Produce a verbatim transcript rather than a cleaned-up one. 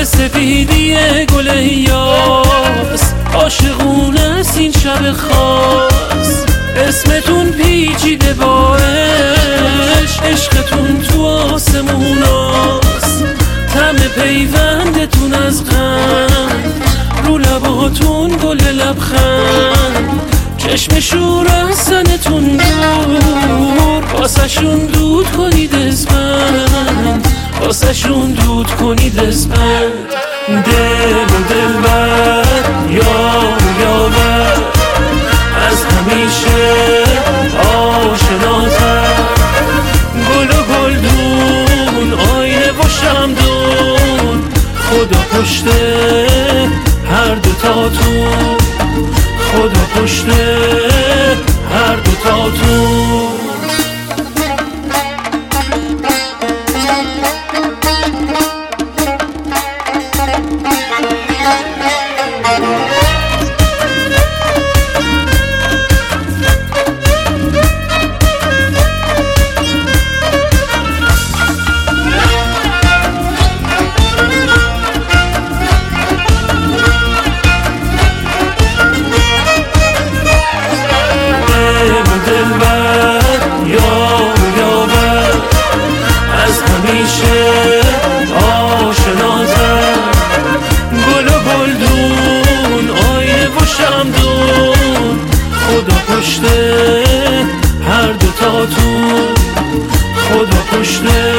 سفیدی گل یاس، عاشقونه است این شب خاص. اسمتون پیچیده با عشق، عشقتون تو آسموناست. طعم پیوندتون از غم، رو لباتون گل لبخند. چشم شور از سنتون دور، واسه شون دود کنید اسمند، واسه شون دود کنید اسمند. دل و دلبر، یار و یاور، از همیشه آشناتر. گل و گلدون، آینه و شمدون، خدا پشته هر دوتاتون، خدا پشته هر دوتاتون. آشناتر، گل و گلدون، آینه و شمدون، خدا پشته هر دوتاتون، خدا پشته